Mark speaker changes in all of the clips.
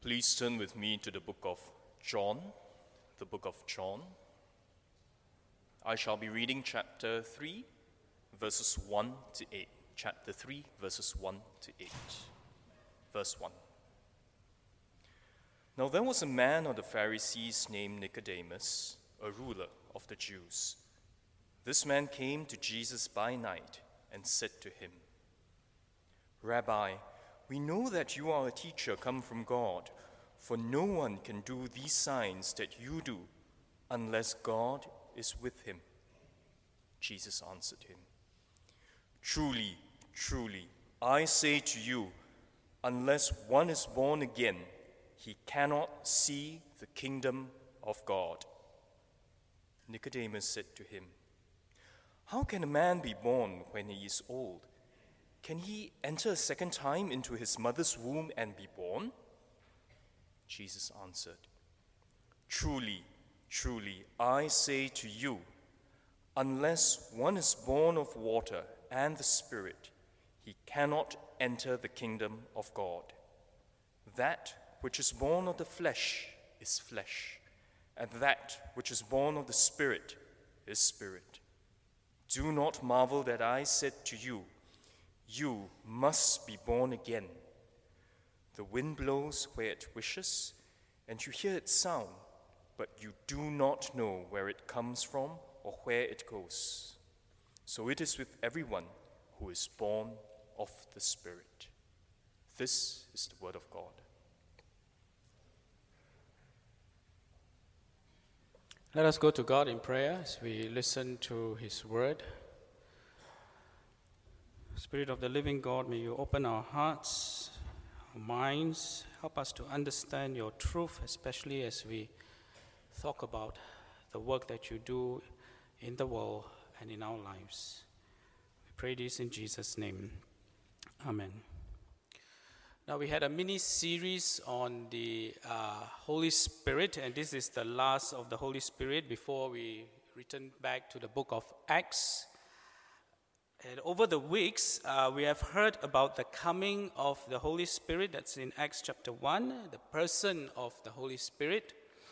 Speaker 1: Please turn with me to the book of John, I shall be reading chapter 3, verses 1 to 8. Chapter 3, verses 1 to 8. Verse 1. Now there was a man of the Pharisees named Nicodemus, a ruler of the Jews. This man came to Jesus by night and said to him, "Rabbi, we know that you are a teacher come from God, for no one can do these signs that you do unless God is with him." Jesus answered him, "Truly, truly, I say to you, unless one is born again, he cannot see the kingdom of God." Nicodemus said to him, "How can a man be born when he is old? Can he enter a second time into his mother's womb and be born?" Jesus answered, "Truly, truly, I say to you, unless one is born of water and the Spirit, he cannot enter the kingdom of God. That which is born of the flesh is flesh, and that which is born of the Spirit is spirit. Do not marvel that I said to you, you must be born again. The wind blows where it wishes, and you hear its sound, but you do not know where it comes from or where it goes. So it is with everyone who is born of the Spirit." This is the word of God.
Speaker 2: Let us go to God in prayer as we listen to His word. Spirit of the living God, may you open our hearts, our minds, help us to understand your truth, especially as we talk about the work that you do in the world and in our lives. We pray this in Jesus' name. Amen. Now, we had a mini-series on the Holy Spirit, and this is the last of the Holy Spirit before we return back to the book of Acts. And over the weeks, we have heard about the coming of the Holy Spirit. That's in Acts chapter 1, the person of the Holy Spirit.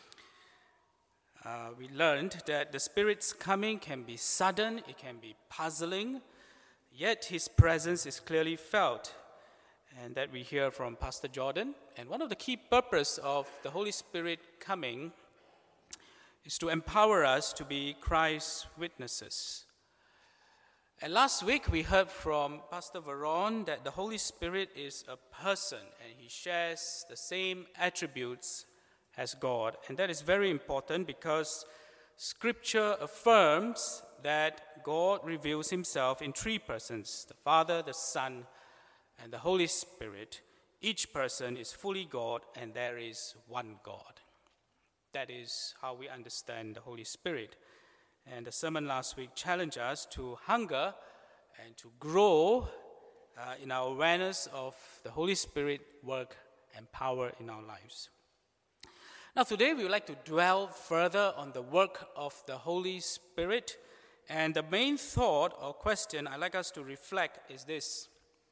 Speaker 2: We learned that the Spirit's coming can be sudden, it can be puzzling, yet His presence is clearly felt. And that we hear from Pastor Jordan. And one of the key purposes of the Holy Spirit coming is to empower us to be Christ's witnesses. And last week we heard from Pastor Veron that the Holy Spirit is a person and he shares the same attributes as God. And that is very important because Scripture affirms that God reveals himself in three persons: the Father, the Son, and the Holy Spirit. Each person is fully God, and there is one God. That is how we understand the Holy Spirit. And the sermon last week challenged us to hunger and to grow in our awareness of the Holy Spirit work and power in our lives. Now today we would like to dwell further on the work of the Holy Spirit. And the main thought or question I'd like us to reflect is this: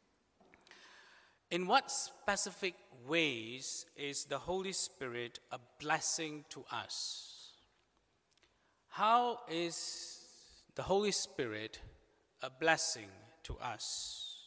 Speaker 2: in what specific ways is the Holy Spirit a blessing to us? How is the Holy Spirit a blessing to us?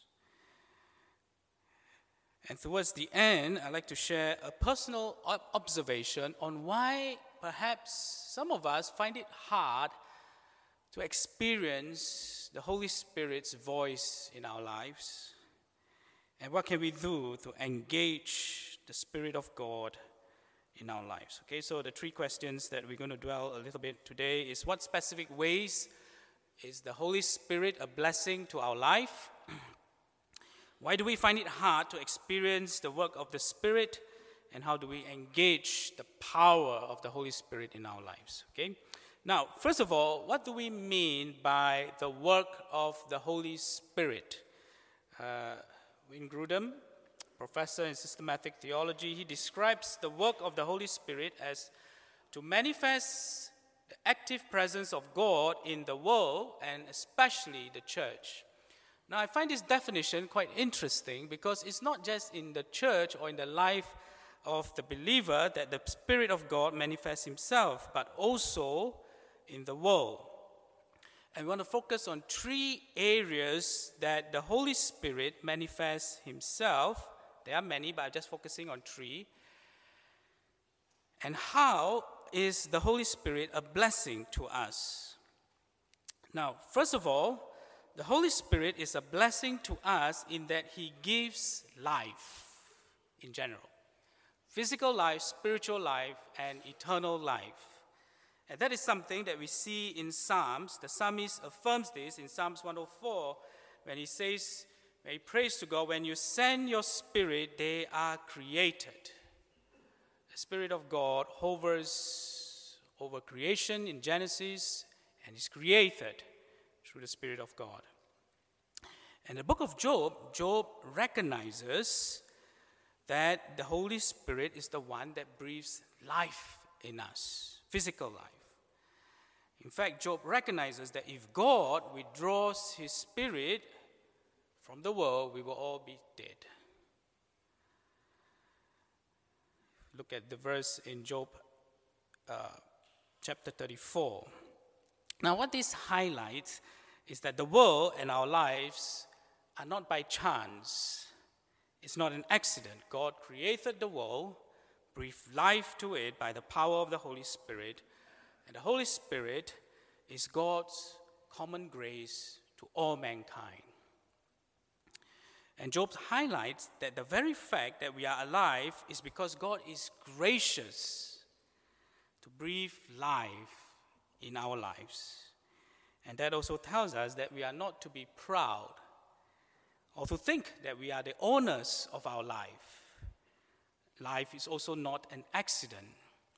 Speaker 2: And towards the end, I'd like to share a personal observation on why perhaps some of us find it hard to experience the Holy Spirit's voice in our lives. And what can we do to engage the Spirit of God in our lives? Okay, so the three questions that we're going to dwell a little bit today is: what specific ways is the Holy Spirit a blessing to our life? Why do we find it hard to experience the work of the Spirit? And how do we engage the power of the Holy Spirit in our lives? Okay. Now, first of all, what do we mean by the work of the Holy Spirit? Wayne Grudem, professor in systematic theology, he describes the work of the Holy Spirit as to manifest the active presence of God in the world and especially the church. Now, I find this definition quite interesting because it's not just in the church or in the life of the believer that the Spirit of God manifests himself, but also in the world. And we want to focus on 3 areas that the Holy Spirit manifests himself. There are many, but I'm just focusing on 3. And how is the Holy Spirit a blessing to us? Now, first of all, the Holy Spirit is a blessing to us in that he gives life in general. Physical life, spiritual life, and eternal life. And that is something that we see in Psalms. The psalmist affirms this in Psalms 104 when he says, when he prays to God, when you send your Spirit, they are created. The Spirit of God hovers over creation in Genesis and is created through the Spirit of God. In the book of Job, Job recognizes that the Holy Spirit is the one that breathes life in us, physical life. In fact, Job recognizes that if God withdraws his Spirit from the world, we will all be dead. Look at the verse in Job chapter 34. Now, what this highlights is that the world and our lives are not by chance. It's not an accident. God created the world, breathed life to it by the power of the Holy Spirit. And the Holy Spirit is God's common grace to all mankind. And Job highlights that the very fact that we are alive is because God is gracious to breathe life in our lives. And that also tells us that we are not to be proud or to think that we are the owners of our life. Life is also not an accident.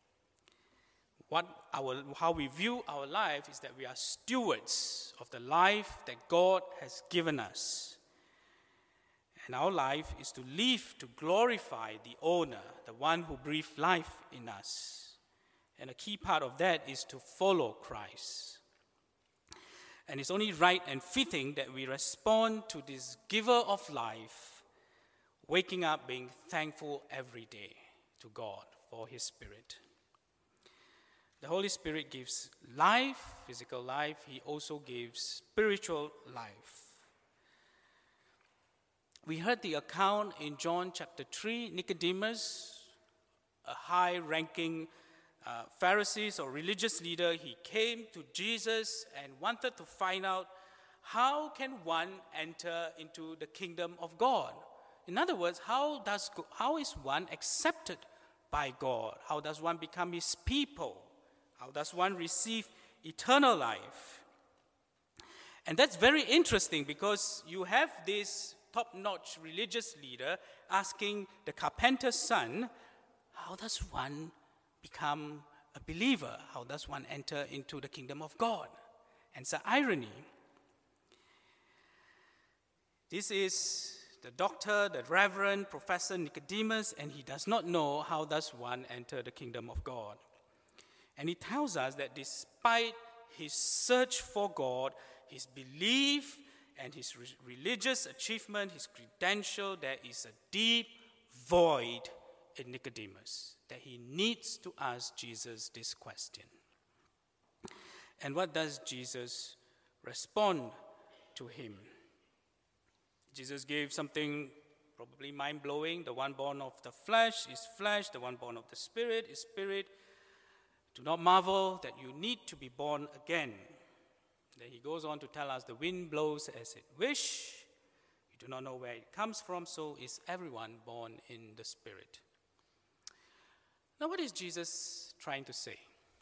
Speaker 2: How we view our life is that we are stewards of the life that God has given us. And our life is to live to glorify the owner, the one who breathed life in us. And a key part of that is to follow Christ. And it's only right and fitting that we respond to this giver of life, waking up being thankful every day to God for his Spirit. The Holy Spirit gives life, physical life. He also gives spiritual life. We heard the account in John chapter 3, Nicodemus, a high-ranking Pharisees or religious leader, he came to Jesus and wanted to find out how can one enter into the kingdom of God. In other words, how is one accepted by God? How does one become his people? How does one receive eternal life? And that's very interesting because you have this top-notch religious leader asking the carpenter's son, how does one become a believer? How does one enter into the kingdom of God? And it's an irony. This is the doctor, the Reverend Professor Nicodemus, and he does not know how does one enter the kingdom of God. And he tells us that despite his search for God, his belief and his religious achievement, his credential, there is a deep void in Nicodemus, that he needs to ask Jesus this question. And what does Jesus respond to him? Jesus gave something probably mind-blowing. The one born of the flesh is flesh, the one born of the Spirit is spirit. Do not marvel that you need to be born again. Then he goes on to tell us the wind blows as it wish. You do not know where it comes from, so is everyone born in the Spirit. Now, what is Jesus trying to say?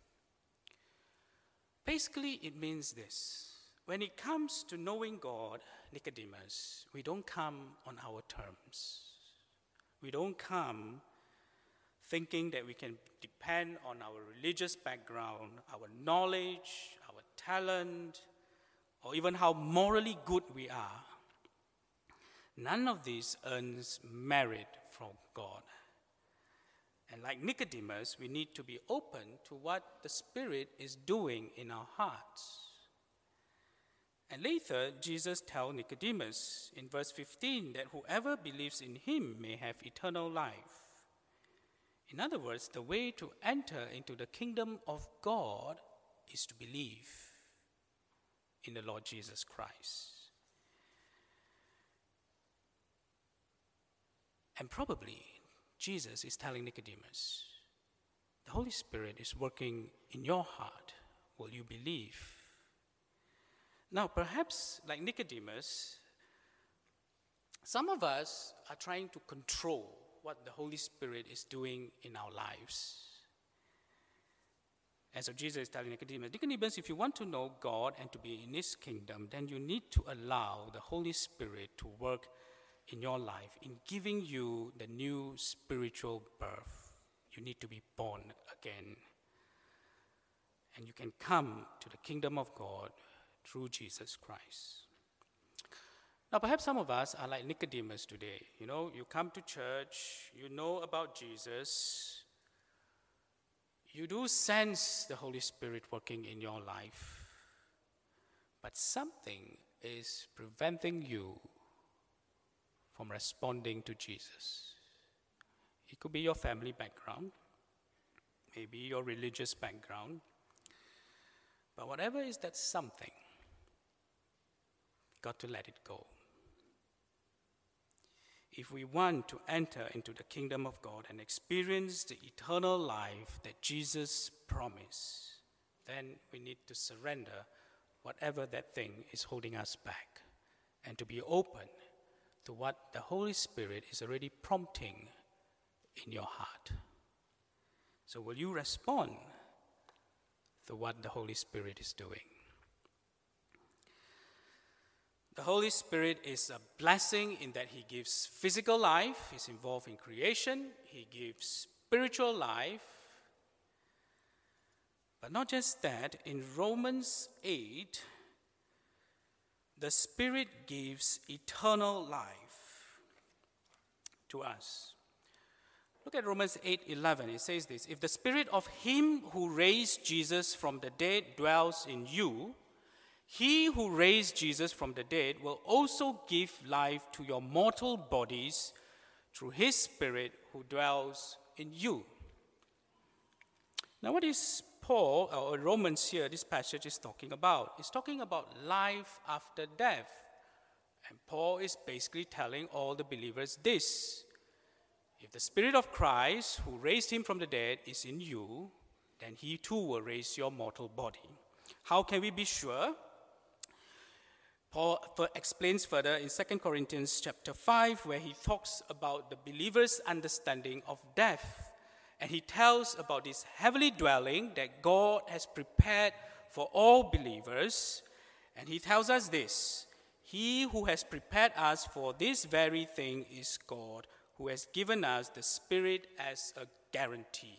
Speaker 2: Basically, it means this. When it comes to knowing God, Nicodemus, we don't come on our terms. We don't come thinking that we can depend on our religious background, our knowledge, our talent, or even how morally good we are. None of this earns merit from God. And like Nicodemus, we need to be open to what the Spirit is doing in our hearts. And later, Jesus tells Nicodemus in verse 15 that whoever believes in him may have eternal life. In other words, the way to enter into the kingdom of God is to believe in the Lord Jesus Christ. And probably Jesus is telling Nicodemus, the Holy Spirit is working in your heart. Will you believe? Now, perhaps like Nicodemus, some of us are trying to control what the Holy Spirit is doing in our lives. And so Jesus is telling Nicodemus, if you want to know God and to be in His kingdom, then you need to allow the Holy Spirit to work in your life in giving you the new spiritual birth. You need to be born again. And you can come to the kingdom of God through Jesus Christ. Now, perhaps some of us are like Nicodemus today. You come to church, you know about Jesus, you do sense the Holy Spirit working in your life, but something is preventing you from responding to Jesus. It could be your family background, maybe your religious background, but whatever is that something, got to let it go. If we want to enter into the kingdom of God and experience the eternal life that Jesus promised, then we need to surrender whatever that thing is holding us back and to be open to what the Holy Spirit is already prompting in your heart. So will you respond to what the Holy Spirit is doing? The Holy Spirit is a blessing in that He gives physical life, He's involved in creation, He gives spiritual life. But not just that, in Romans 8, the Spirit gives eternal life to us. Look at Romans 8:11. It says this, if the Spirit of Him who raised Jesus from the dead dwells in you, He who raised Jesus from the dead will also give life to your mortal bodies through His Spirit who dwells in you. Now, what is Paul, or Romans here, this passage is talking about? It's talking about life after death. And Paul is basically telling all the believers this. If the Spirit of Christ, who raised Him from the dead, is in you, then He too will raise your mortal body. How can we be sure? Paul explains further in 2 Corinthians chapter 5, where he talks about the believer's understanding of death. And he tells about this heavenly dwelling that God has prepared for all believers. And he tells us this, He who has prepared us for this very thing is God, who has given us the Spirit as a guarantee.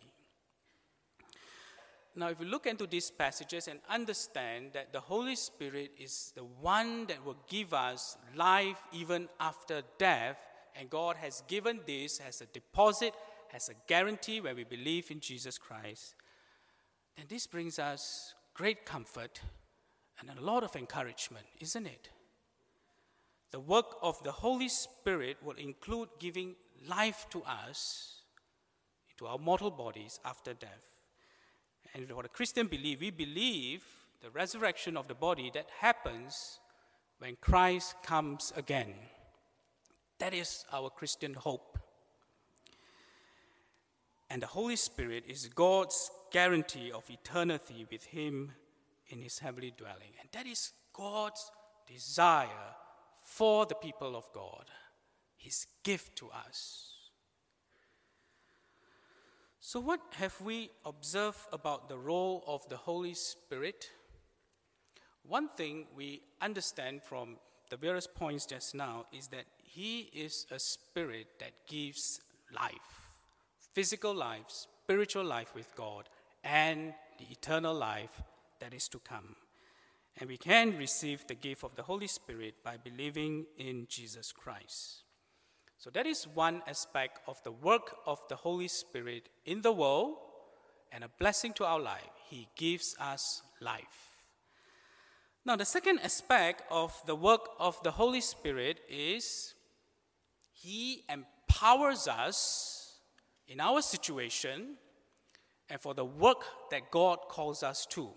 Speaker 2: Now, if we look into these passages and understand that the Holy Spirit is the one that will give us life even after death, and God has given this as a deposit, as a guarantee when we believe in Jesus Christ, then this brings us great comfort and a lot of encouragement, isn't it? The work of the Holy Spirit will include giving life to us, to our mortal bodies after death. And what a Christian believe, we believe the resurrection of the body that happens when Christ comes again. That is our Christian hope. And the Holy Spirit is God's guarantee of eternity with Him in His heavenly dwelling. And that is God's desire for the people of God, His gift to us. So what have we observed about the role of the Holy Spirit? One thing we understand from the various points just now is that He is a spirit that gives life, physical life, spiritual life with God, and the eternal life that is to come. And we can receive the gift of the Holy Spirit by believing in Jesus Christ. So that is one aspect of the work of the Holy Spirit in the world and a blessing to our life. He gives us life. Now, the second aspect of the work of the Holy Spirit is He empowers us in our situation and for the work that God calls us to.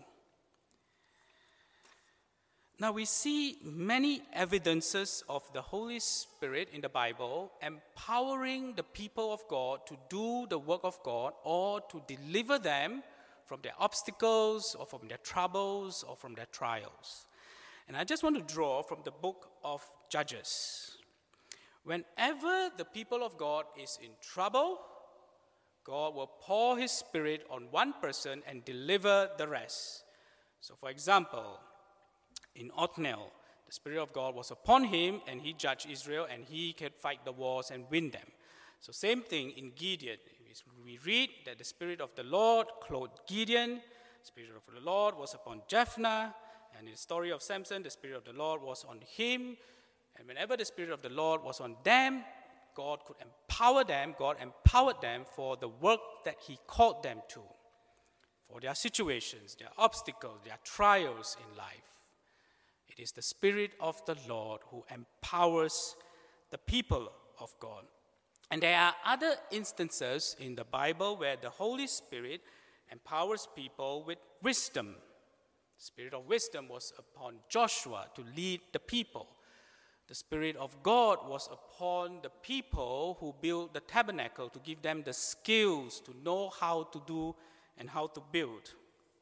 Speaker 2: Now we see many evidences of the Holy Spirit in the Bible empowering the people of God to do the work of God or to deliver them from their obstacles or from their troubles or from their trials. And I just want to draw from the book of Judges. Whenever the people of God is in trouble, God will pour his Spirit on one person and deliver the rest. So for example, in Othniel, the Spirit of God was upon him and he judged Israel and he could fight the wars and win them. So same thing in Gideon. We read that the Spirit of the Lord clothed Gideon, the Spirit of the Lord was upon Jephthah, and in the story of Samson, the Spirit of the Lord was on him. And whenever the Spirit of the Lord was on them, God could empower them. God empowered them for the work that he called them to, for their situations, their obstacles, their trials in life. It is the Spirit of the Lord who empowers the people of God. And there are other instances in the Bible where the Holy Spirit empowers people with wisdom. The Spirit of wisdom was upon Joshua to lead the people. The Spirit of God was upon the people who built the tabernacle to give them the skills to know how to do and how to build.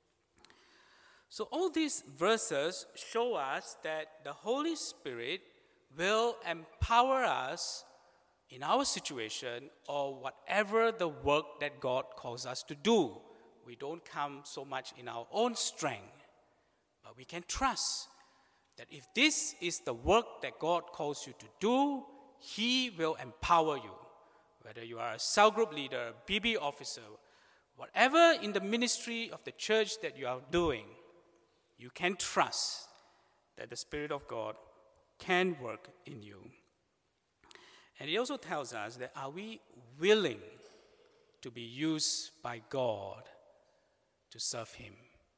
Speaker 2: So all these verses show us that the Holy Spirit will empower us in our situation or whatever the work that God calls us to do. We don't come so much in our own strength, but we can trust that if this is the work that God calls you to do, he will empower you. Whether you are a cell group leader, a BB officer, whatever in the ministry of the church that you are doing, you can trust that the Spirit of God can work in you. And he also tells us that are we willing to be used by God to serve him?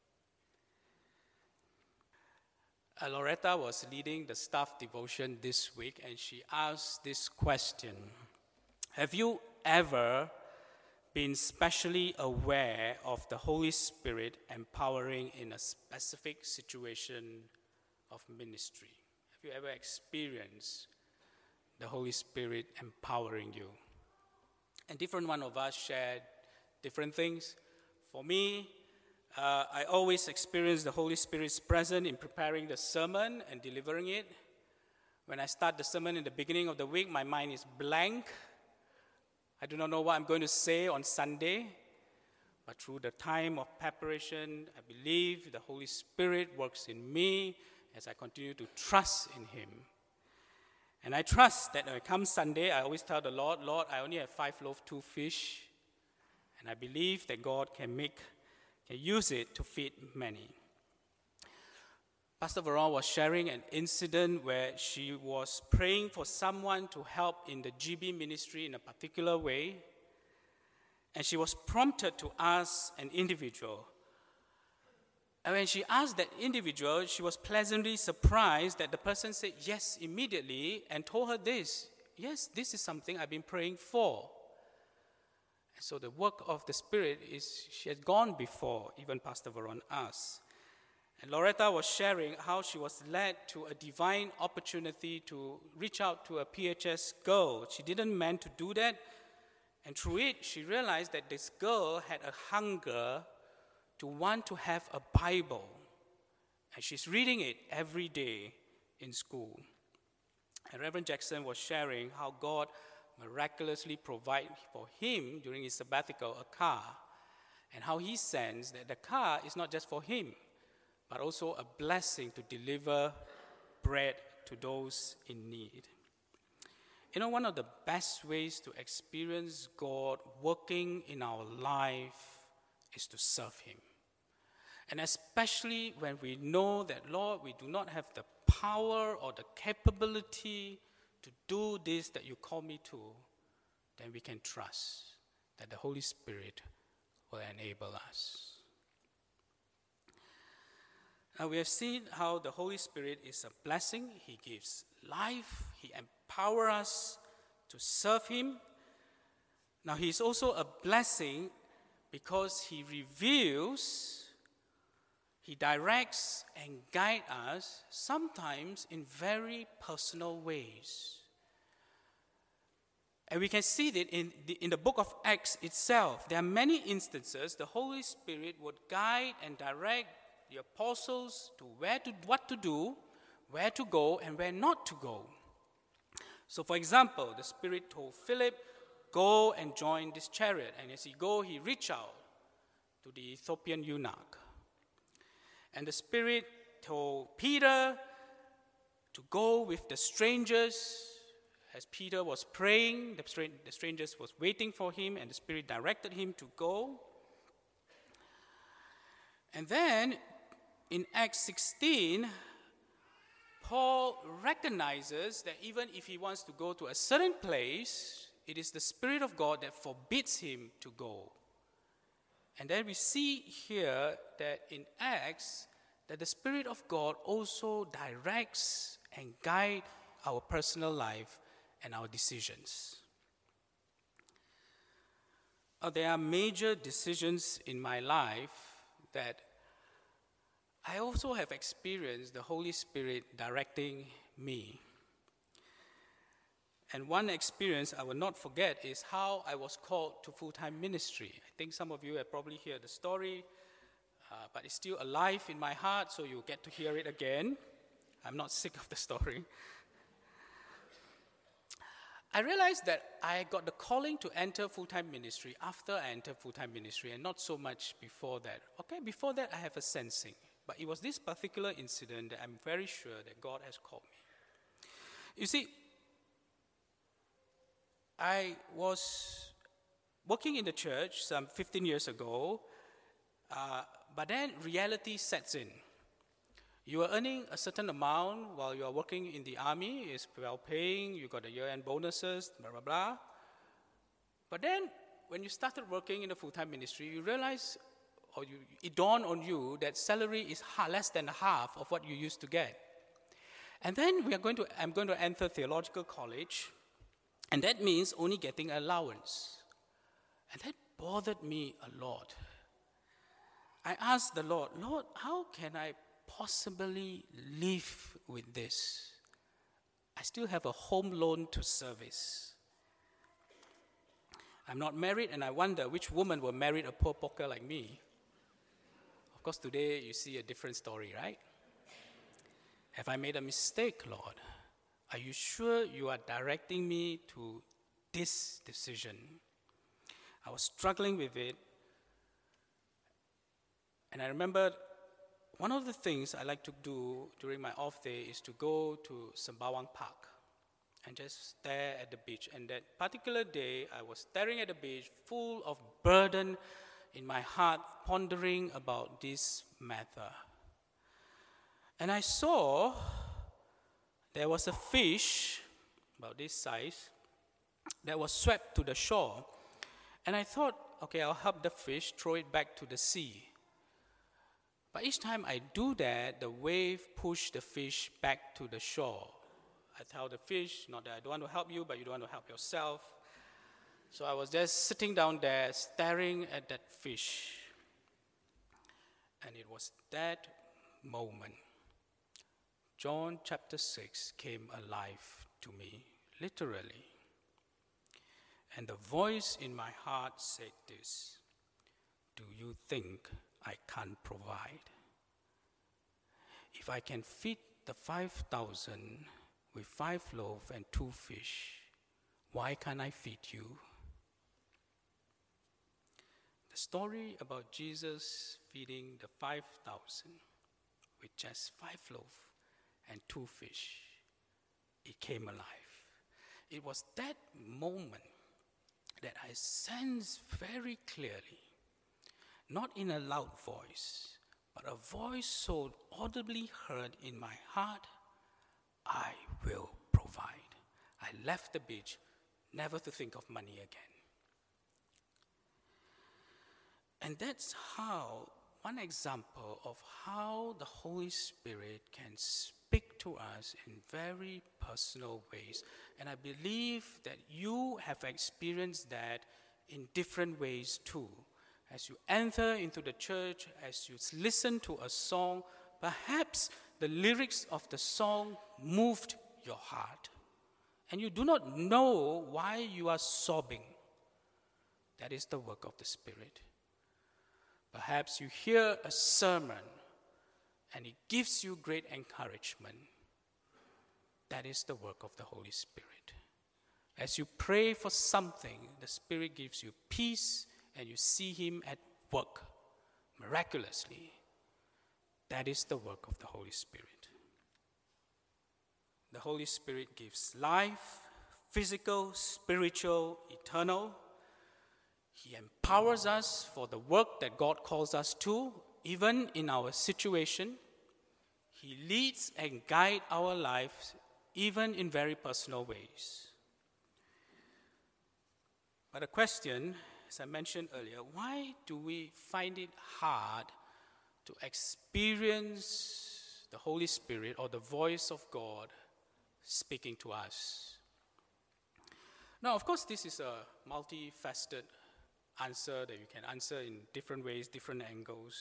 Speaker 2: Loretta was leading the staff devotion this week, and she asked this question: have you ever been specially aware of the Holy Spirit empowering in a specific situation of ministry? Have you ever experienced the Holy Spirit empowering you? And different one of us shared different things. For me, I always experience the Holy Spirit's presence in preparing the sermon and delivering it. When I start the sermon in the beginning of the week, my mind is blank. I do not know what I'm going to say on Sunday. But through the time of preparation, I believe the Holy Spirit works in me as I continue to trust in him. And I trust that when it comes Sunday, I always tell the Lord, Lord, I only have 5 loaves, 2 fish. And I believe that God can use it to feed many. Pastor Veron was sharing an incident where she was praying for someone to help in the GB ministry in a particular way. And she was prompted to ask an individual. And when she asked that individual, she was pleasantly surprised that the person said yes immediately and told her this: yes, this is something I've been praying for. And so the work of the Spirit is, she had gone before even Pastor Veron asked. And Loretta was sharing how she was led to a divine opportunity to reach out to a PHS girl. She didn't meant to do that. And through it, she realized that this girl had a hunger to want to have a Bible. And she's reading it every day in school. And Reverend Jackson was sharing how God miraculously provided for him during his sabbatical a car, and how he sensed that the car is not just for him, but also a blessing to deliver bread to those in need. You know, one of the best ways to experience God working in our life is to serve him. And especially when we know that, Lord, we do not have the power or the capability to do this that you call me to, then we can trust that the Holy Spirit will enable us. Now we have seen how the Holy Spirit is a blessing. He gives life. He empowers us to serve him. Now, he is also a blessing because he reveals, he directs and guides us, sometimes in very personal ways. And we can see that in the book of Acts itself. There are many instances the Holy Spirit would guide and direct the apostles to what to do, where to go, and where not to go. So, for example, the Spirit told Philip, go and join this chariot. And as he go, he reached out to the Ethiopian eunuch. And the Spirit told Peter to go with the strangers. As Peter was praying, the strangers was waiting for him, and the Spirit directed him to go. And then, in Acts 16, Paul recognizes that even if he wants to go to a certain place, it is the Spirit of God that forbids him to go. And then we see here that in Acts, that the Spirit of God also directs and guides our personal life and our decisions. There are major decisions in my life that I also have experienced the Holy Spirit directing me. And one experience I will not forget is how I was called to full-time ministry. I think some of you have probably heard the story, but it's still alive in my heart, so you'll get to hear it again. I'm not sick of the story. I realized that I got the calling to enter full-time ministry after I entered full-time ministry, and not so much before that. Okay, before that I have a sensing. But it was this particular incident that I'm very sure that God has called me. You see, I was working in the church some 15 years ago, but then reality sets in. You are earning a certain amount while you are working in the army, it's well paying, you got the year-end bonuses, blah, blah, blah. But then, when you started working in the full-time ministry, you realize, it dawned on you that salary is less than half of what you used to get. And then I'm going to enter theological college, and that means only getting allowance. And that bothered me a lot. I asked the Lord, how can I possibly live with this? I still have a home loan to service. I'm not married, and I wonder which woman will marry a poor poker like me. Of course, today you see a different story, right? Have I made a mistake, Lord? Are you sure you are directing me to this decision? I was struggling with it. And I remember one of the things I like to do during my off day is to go to Sembawang Park and just stare at the beach. And that particular day, I was staring at the beach, full of burden in my heart, pondering about this matter. And I saw there was a fish, about this size, that was swept to the shore. And I thought, okay, I'll help the fish, throw it back to the sea. But each time I do that, the wave pushed the fish back to the shore. I tell the fish, not that I don't want to help you, but you don't want to help yourself. So I was just sitting down there, staring at that fish. And it was that moment, John chapter 6 came alive to me, literally. And the voice in my heart said this: do you think I can't provide? If I can feed the 5,000 with 5 loaves and 2 fish, why can't I feed you? The story about Jesus feeding the 5,000 with just 5 loaves and 2 fish, it came alive. It was that moment that I sensed very clearly, not in a loud voice, but a voice so audibly heard in my heart, I will provide. I left the beach, never to think of money again. And that's how, one example of how the Holy Spirit can speak to us in very personal ways. And I believe that you have experienced that in different ways too. As you enter into the church, as you listen to a song, perhaps the lyrics of the song moved your heart, and you do not know why you are sobbing. That is the work of the Spirit. Perhaps you hear a sermon and it gives you great encouragement. That is the work of the Holy Spirit. As you pray for something, the Spirit gives you peace and you see Him at work miraculously. That is the work of the Holy Spirit. The Holy Spirit gives life, physical, spiritual, eternal. He empowers us for the work that God calls us to, even in our situation. He leads and guides our lives, even in very personal ways. But a question, as I mentioned earlier, why do we find it hard to experience the Holy Spirit or the voice of God speaking to us? Now, of course, this is a multifaceted answer that you can answer in different ways, different angles.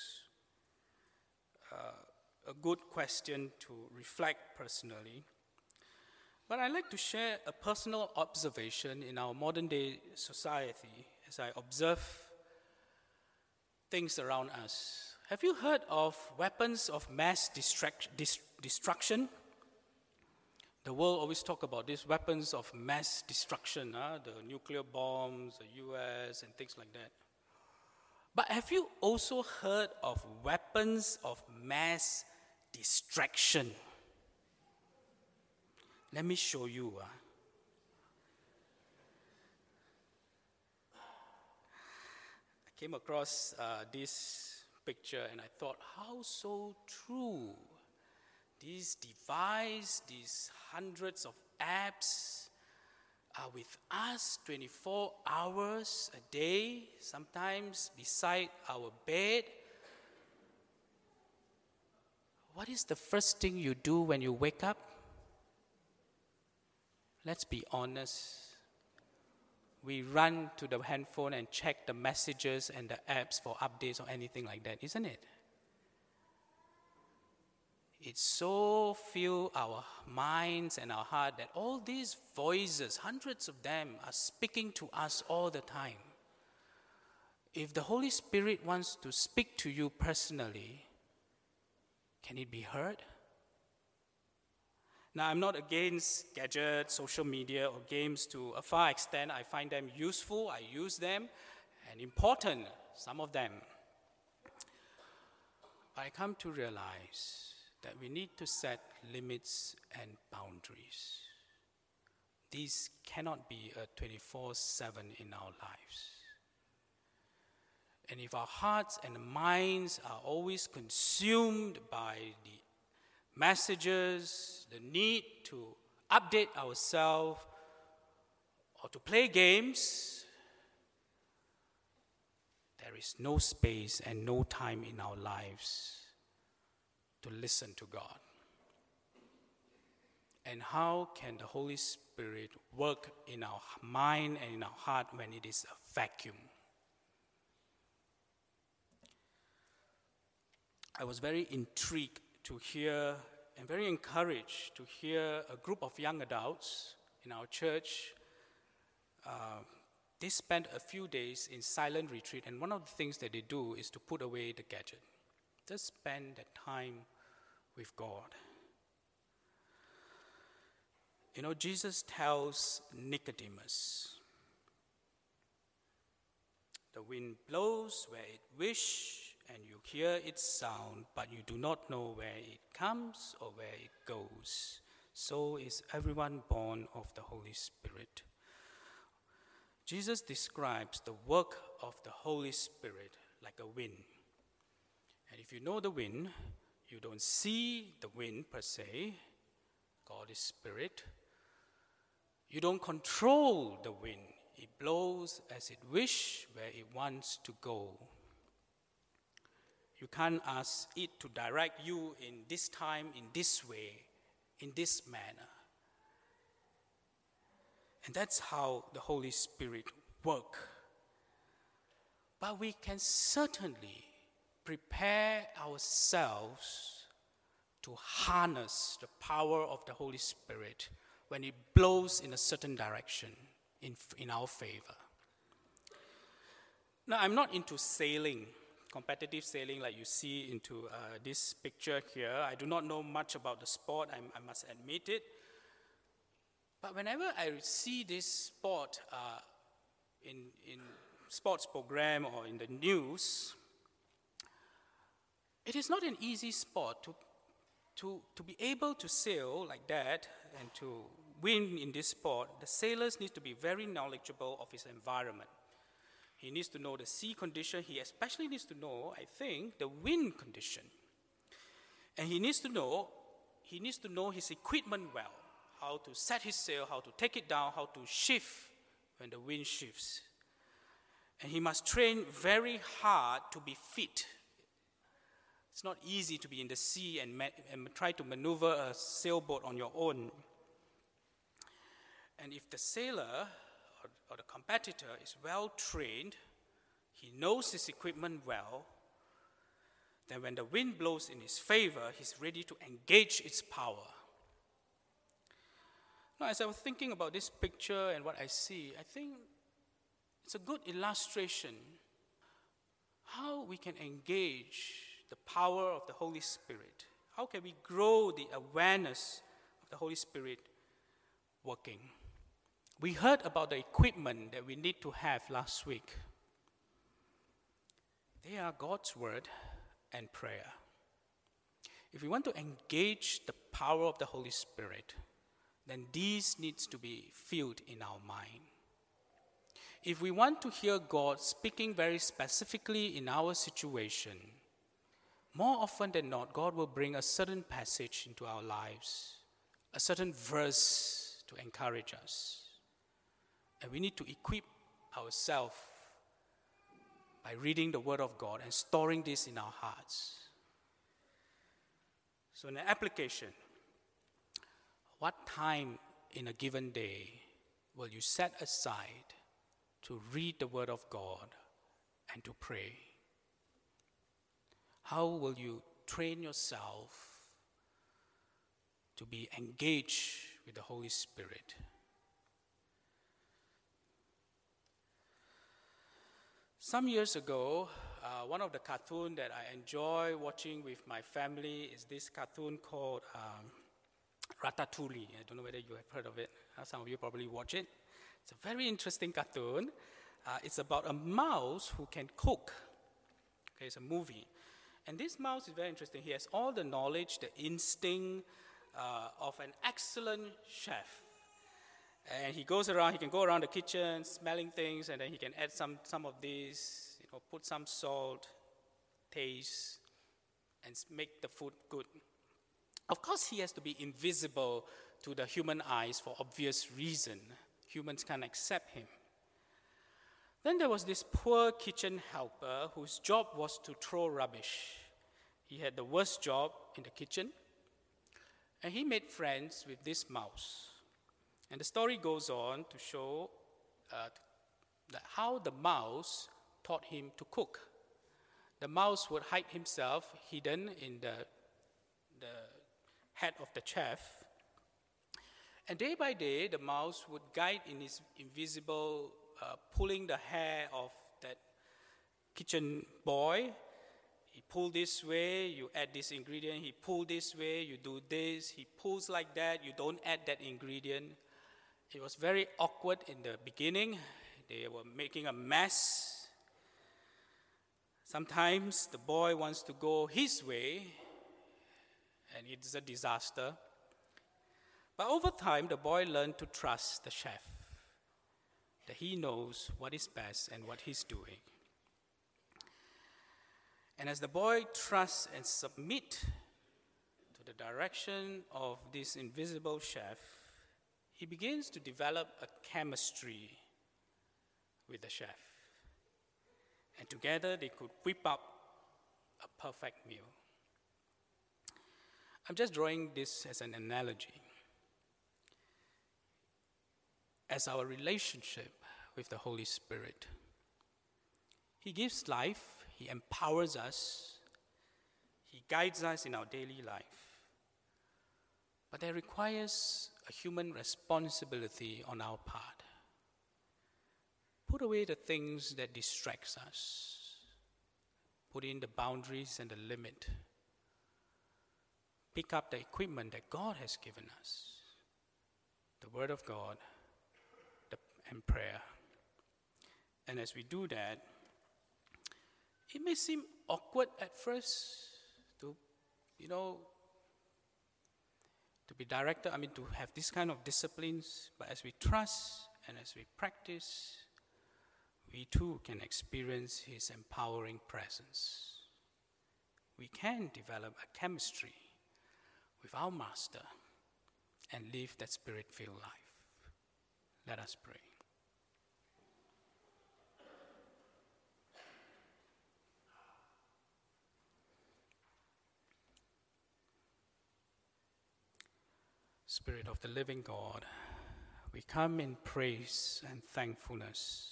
Speaker 2: A good question to reflect personally. But I'd like to share a personal observation in our modern day society as I observe things around us. Have you heard of weapons of mass destruction? The world always talk about these weapons of mass destruction, the nuclear bombs, the US, and things like that. But have you also heard of weapons of mass distraction? Let me show you. I came across this picture and I thought, how so true. These devices, these hundreds of apps are with us 24 hours a day, sometimes beside our bed. What is the first thing you do when you wake up? Let's be honest. We run to the handphone and check the messages and the apps for updates or anything like that, isn't it? It so fills our minds and our heart that all these voices, hundreds of them, are speaking to us all the time. If the Holy Spirit wants to speak to you personally, can it be heard? Now, I'm not against gadgets, social media, or games to a far extent. I find them useful, I use them, and important, some of them. But I come to realize that we need to set limits and boundaries. These cannot be a 24/7 in our lives. And if our hearts and minds are always consumed by the messages, the need to update ourselves, or to play games, there is no space and no time in our lives to listen to God. And how can the Holy Spirit work in our mind and in our heart when it is a vacuum? I was very intrigued to hear and very encouraged to hear a group of young adults in our church. They spent a few days in silent retreat, and one of the things that they do is to put away the gadget. Just spend that time with God. You know, Jesus tells Nicodemus, the wind blows where it wishes, and you hear its sound, but you do not know where it comes or where it goes. So is everyone born of the Holy Spirit. Jesus describes the work of the Holy Spirit like a wind. And if you know the wind, you don't see the wind per se. God is spirit. You don't control the wind. It blows as it wishes, where it wants to go. You can't ask it to direct you in this time, in this way, in this manner. And that's how the Holy Spirit works. But we can certainly prepare ourselves to harness the power of the Holy Spirit when it blows in a certain direction in our favor. Now, I'm not into sailing, competitive sailing like you see into this picture here. I do not know much about the sport, I must admit it. But whenever I see this sport in sports program or in the news, it is not an easy sport to be able to sail like that and to win in this sport. The sailors need to be very knowledgeable of his environment. He needs to know the sea condition. He especially needs to know, I think, the wind condition. And he needs to know his equipment well, how to set his sail, how to take it down, how to shift when the wind shifts. And he must train very hard to be fit. It's not easy to be in the sea and try to maneuver a sailboat on your own. And if the sailor or the competitor is well trained, he knows his equipment well, then when the wind blows in his favor, he's ready to engage its power. Now, as I was thinking about this picture and what I see, I think it's a good illustration how we can engage the power of the Holy Spirit. How can we grow the awareness of the Holy Spirit working? We heard about the equipment that we need to have last week. They are God's word and prayer. If we want to engage the power of the Holy Spirit, then these needs to be filled in our mind. If we want to hear God speaking very specifically in our situation, more often than not, God will bring a certain passage into our lives, a certain verse to encourage us. And we need to equip ourselves by reading the Word of God and storing this in our hearts. So in the application, what time in a given day will you set aside to read the Word of God and to pray? How will you train yourself to be engaged with the Holy Spirit? Some years ago, one of the cartoons that I enjoy watching with my family is this cartoon called Ratatouille. I don't know whether you have heard of it. Some of you probably watch it. It's a very interesting cartoon. It's about a mouse who can cook. Okay, it's a movie. And this mouse is very interesting. He has all the knowledge, the instinct of an excellent chef. And he goes around, he can go around the kitchen smelling things, and then he can add some of this, put some salt, taste, and make the food good. Of course, he has to be invisible to the human eyes for obvious reason. Humans can't accept him. Then there was this poor kitchen helper whose job was to throw rubbish. He had the worst job in the kitchen, and he made friends with this mouse. And the story goes on to show that how the mouse taught him to cook. The mouse would hide himself hidden in the head of the chef. And day by day, the mouse would guide in his invisible, pulling the hair of that kitchen boy. He pulled this way, you add this ingredient. He pulled this way, you do this. He pulls like that, you don't add that ingredient. It was very awkward in the beginning. They were making a mess. Sometimes the boy wants to go his way, and it's a disaster. But over time, the boy learned to trust the chef, that he knows what is best and what he's doing. And as the boy trusts and submits to the direction of this invisible chef, he begins to develop a chemistry with the chef. And together they could whip up a perfect meal. I'm just drawing this as an analogy. As our relationship with the Holy Spirit, He gives life, He empowers us, He guides us in our daily life. But that requires a human responsibility on our part. Put away the things that distracts us. Put in the boundaries and the limit. Pick up the equipment that God has given us. The Word of God and prayer. And as we do that, it may seem awkward at first to be directed, to have this kind of disciplines, but as we trust and as we practice, we too can experience His empowering presence. We can develop a chemistry with our Master and live that Spirit-filled life. Let us pray. Spirit of the living God, we come in praise and thankfulness,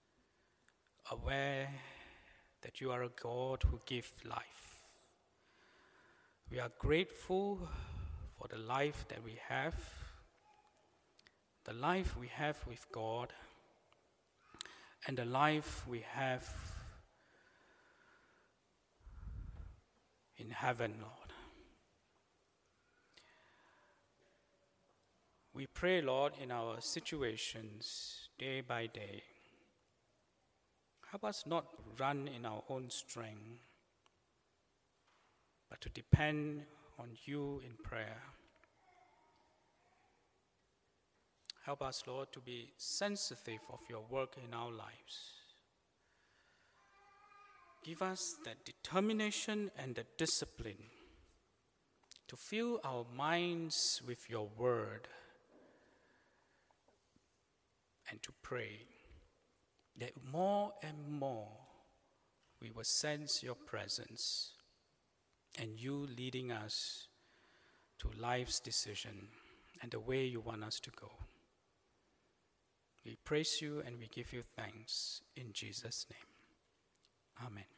Speaker 2: aware that you are a God who gives life. We are grateful for the life that we have, the life we have with God, and the life we have in heaven, Lord. We pray, Lord, in our situations day by day. Help us not run in our own strength, but to depend on you in prayer. Help us, Lord, to be sensitive of your work in our lives. Give us that determination and the discipline to fill our minds with your word and to pray that more and more we will sense your presence and you leading us to life's decision and the way you want us to go. We praise you and we give you thanks in Jesus' name. Amen.